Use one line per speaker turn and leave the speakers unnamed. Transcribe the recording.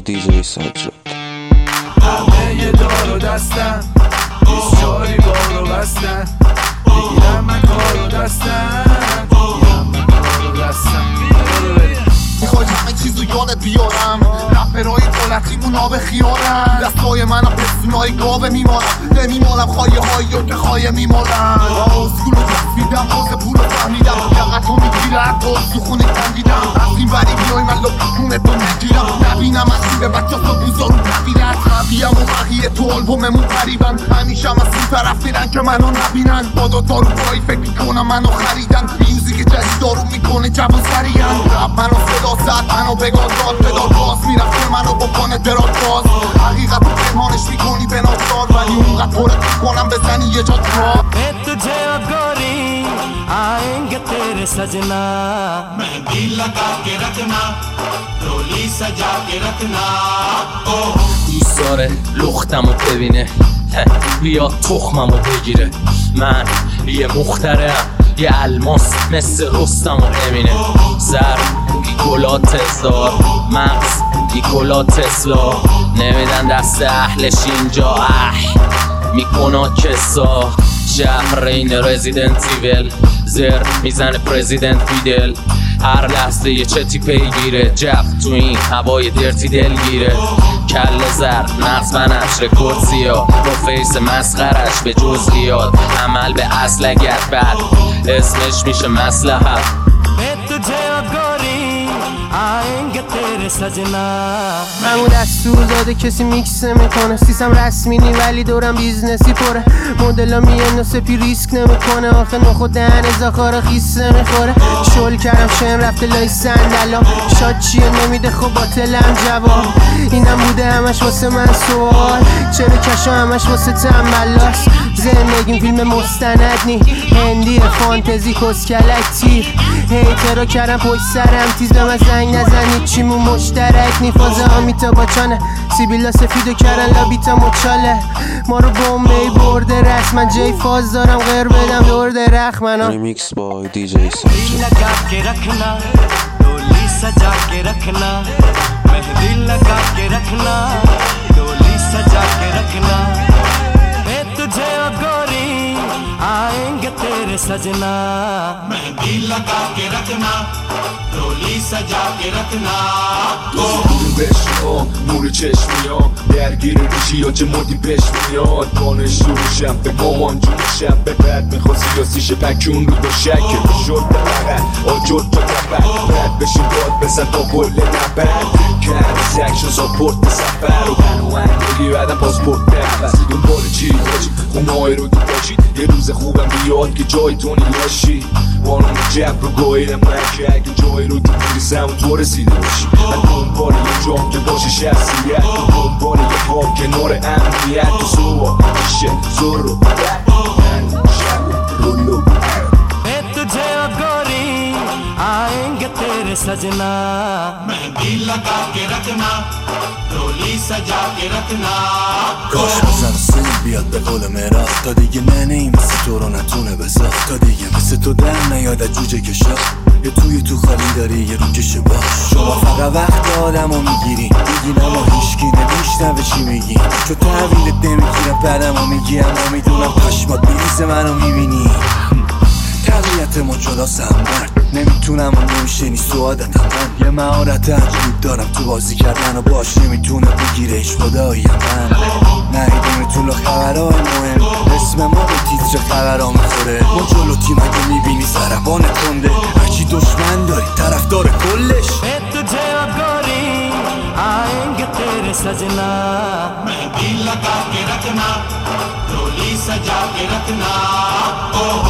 DJ سجاد.
همه یه دار و دستن 24 بار رو بستن بگیرم من کار و دستن
میخوای همه چیزو یادت بیارم رپرهای دولتیمون آب خیارن دستای منم پستونای گاوه میمارم نمیمارم خواهی هایی و که خواهی میمارم آسکول رو تصویدم باز پول رو فهمیدم یقت رو میگیرم باز تو خونه کندیدم از این وری بیای من لپکونت رو میگیرم نبینم از این به بچه ها بوزا رو نبیرن خبیم و بقیه تو آلبوممون قریبن همیشه هم از این طرف میرن که منو نبینن با دوتا رو بایی فکر میکنم منو خریدن میوزیک جدید دارو میکنه جوان سریعن رب منو صدا زد منو بگار داد پدار باز میرفته منو بکنه دراد باز حقیقت رو پنهانش میکنی به ناچار ولی اونقدر پرت میکنم بزنی یه جا تو
तुझे अब गोरी आएंगे तेरे सजना
मेहंदी लगा के रखना डोली सजा के रखना
دوست داره لختمو ببینه بیا تخممو بگیره من یه مخترم یه الماس مثل رستم و امینه زر گلات هزار مغز گلات تسلا نمیدن دست اهلش اینجا میکنا کسا شهر این رزیدنت ایول زر میزنه پرزیدنت بیدل هر لحظه یه چتی پیگیره جف تو این هوای درتی دلگیره کل زر نقص منش رکورد سیاه با فیس مسخرش به جزئیات عمل به اصلگت بعد اسمش میشه مصلحت
आएंगे तेरे सजना
همون دستور داده کسی میکس نمیکنه سیستم رسمی نی ولی دورم بیزنسی پره مدلا میان و سپی ریسک نمیکنه آخه نخو دهن زاخار خیس نمیخوره شل کردم شم رفته لای صندلا شاد چیه نمیده خب باطلم جواب اینم بوده همش واسه من سوال چرا کشا همش واسه تنبلاست زندگیم فیلم مستند نی هندی فانتزی کسکلک تیر هیترا کردم پشت سرم تیز به من زنگ نزنید چیمون مشترک نی فازه آمیتا باچانه سیبیلا سفیدو کردن لابیتا مچاله ما رو بومبی برده رسم من جای فاز دارم غیر بدم دور درخ منا
ریمیکس با دیجی سجاد.
लगा के रखना डोली सजा के रखना मेहंदी लगा के रखना डोली सजा के रखना तुझे अब गोरी आएंगे तेरे सजना
मेहंदी लगा के रखना डोली सजा के रखना
بشنو نور چشمیام درگیر ریشی یا چه مردی پیش میاد دانش روشم به مامان جونشم به بعد میخوا سیاسیش پکون رو دو شکل شد بلغت آجر تا تبت رد بشین داد بزن تا کل نبت کرد سکشن ساپورت سفر و بنوانگی بعدم پاسپورت نفس دنبال چی داشی خونهای رو تو باشید یه روز خوبم بیاد که جای تو نیاشی بانون جب رو گاهیدم من که اگه جای رو تو بریزم و تو رسیده باشی من دنبال یه جام که باشه شخصیت دنبال یه خواب کنار امنیت تو صبح میشه زور رو بد من شب رو لو
तुझे अब गोरी आएंगे तेरे सजना
मेहंदी लगा के रखना डोली सजा के रखना
کاش بزن سیل بیاد به قول مراست تا دیگه ننهی مثل تو رو نتونه بساخت تا دیگه مثل تو در نیاد از جوجه کشا یه توی تو خالی داری یه رو کشه باش شما فقط وقت آدم رو میگیری میگین اما هیشکی نمیشنوه چی میگی چو تحویلت نمیگیرم بعدم رو میگی اما میدونم پشمات میریزه منو میبینی طبیعت ما جداست هم مرد نمیتونم و نمیشه نیست تو عادتم من یه مهارت عجیب دارم تو بازی کردن و باش نمیتونه بگیرش خداییم من نهیدیم تو خبرهای مهم اسم ما به تیتر خبرها میخوره ما جلو تیم اگه میبینی سربان کنده هرچی دشمن داری طرفدار کلش
तुझे अब गोरी आएंगे तेरे सजना
मेहंदी लगा के रखना डोली सजा के रखना